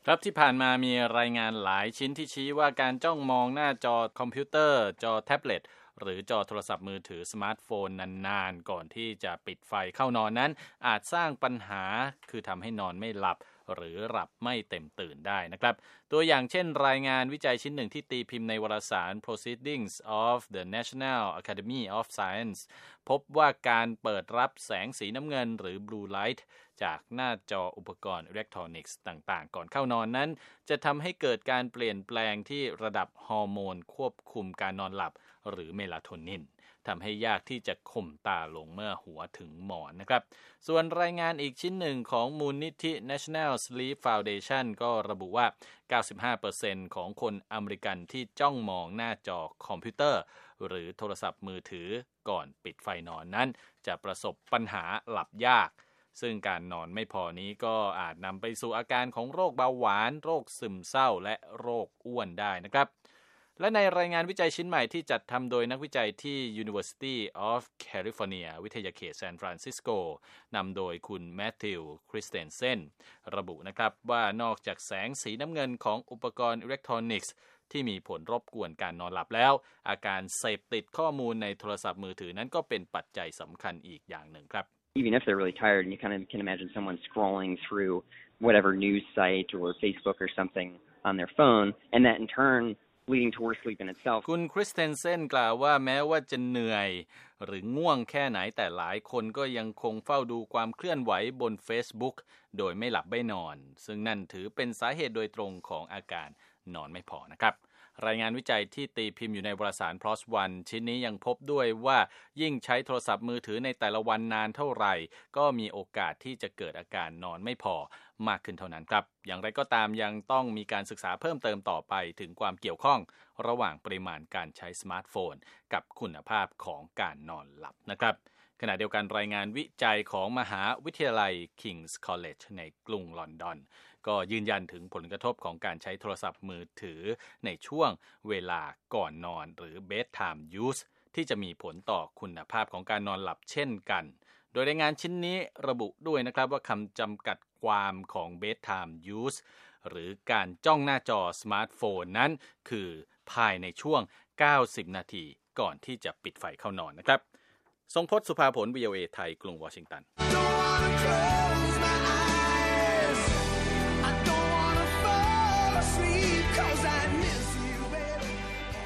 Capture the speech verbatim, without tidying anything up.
ครับที่ผ่านมามีรายงานหลายชิ้นที่ชี้ว่าการจ้องมองหน้าจอคอมพิวเตอร์จอแท็บเล็ตหรือจอโทรศัพท์มือถือสมาร์ทโฟนนานๆก่อนที่จะปิดไฟเข้านอนนั้นอาจสร้างปัญหาคือทำให้นอนไม่หลับหรือหลับไม่เต็มตื่นได้นะครับตัวอย่างเช่นรายงานวิจัยชิ้นหนึ่งที่ตีพิมพ์ในวารสาร Proceedings of the National Academy of Science พบว่าการเปิดรับแสงสีน้ำเงินหรือ Blue Light จากหน้าจออุปกรณ์อิเล็กทรอนิกส์ต่างๆก่อนเข้านอนนั้นจะทำให้เกิดการเปลี่ยนแปลงที่ระดับฮอร์โมนควบคุมการนอนหลับหรือเมลาโทนินทำให้ยากที่จะข่มตาลงเมื่อหัวถึงหมอนนะครับส่วนรายงานอีกชิ้นหนึ่งของมูลนิธิ National Sleep Foundation ก็ระบุว่า เก้าสิบห้าเปอร์เซ็นต์ ของคนอเมริกันที่จ้องมองหน้าจอคอมพิวเตอร์หรือโทรศัพท์มือถือก่อนปิดไฟนอนนั้นจะประสบปัญหาหลับยากซึ่งการนอนไม่พอนี้ก็อาจนำไปสู่อาการของโรคเบาหวานโรคซึมเศร้าและโรคอ้วนได้นะครับและในรายงานวิจัยชิ้นใหม่ที่จัดทำโดยนักวิจัยที่ University of California วิทยาเขตซานฟรานซิสโกนำโดยคุณแมทธิวคริสเตนเซนระบุนะครับว่านอกจากแสงสีน้ำเงินของอุปกรณ์อิเล็กทรอนิกส์ที่มีผลรบกวนการนอนหลับแล้วอาการเสพติดข้อมูลในโทรศัพท์มือถือนั้นก็เป็นปัจจัยสำคัญอีกอย่างหนึ่งครับ Even if they're really tired, and you kind of can imagine someone scrolling through whatever news site or Facebook or something on their phone, and that in turn leading to worse sleep in itself. คุณคริสเตนเซนกล่าวว่าแม้ว่าจะเหนื่อยหรือง่วงแค่ไหนแต่หลายคนก็ยังคงเฝ้าดูความเคลื่อนไหวบน Facebook โดยไม่หลับไม่นอนซึ่งนั่นถือเป็นสาเหตุโดยตรงของอาการนอนไม่พอนะครับรายงานวิจัยที่ตีพิมพ์อยู่ในวารสาร พี เอ เอ เอส วัน ชิ้นนี้ยังพบด้วยว่ายิ่งใช้โทรศัพท์มือถือในแต่ละวันนานเท่าไหร่ก็มีโอกาสที่จะเกิดอาการนอนไม่พอมากขึ้นเท่านั้นครับอย่างไรก็ตามยังต้องมีการศึกษาเพิ่มเติมต่อไปถึงความเกี่ยวข้องระหว่างปริมาณการใช้สมาร์ทโฟนกับคุณภาพของการนอนหลับนะครับขณะเดียวกันรายงานวิจัยของมหาวิทยาลัย King's College ในกรุงลอนดอนก็ยืนยันถึงผลกระทบของการใช้โทรศัพท์มือถือในช่วงเวลาก่อนนอนหรือ bedtime use ที่จะมีผลต่อคุณภาพของการนอนหลับเช่นกันโดยรายงานชิ้นนี้ระบุด้วยนะครับว่าคำจำกัดความของ bedtime use หรือการจ้องหน้าจอสมาร์ทโฟนนั้นคือภายในช่วงเก้าสิบนาทีก่อนที่จะปิดไฟเข้านอนนะครับทรงพจน์ สุภาผล วี โอ เอ ไทยกรุงวอชิงตัน